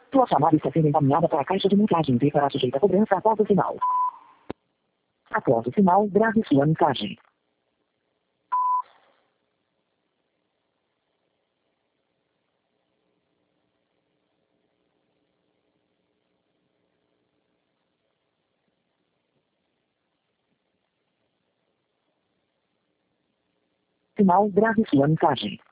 Sua chamada está sendo encaminhada para a caixa de mensagens e será sujeita a cobrança após o sinal. Após o sinal, grave sua mensagem. Sinal, grave sua mensagem.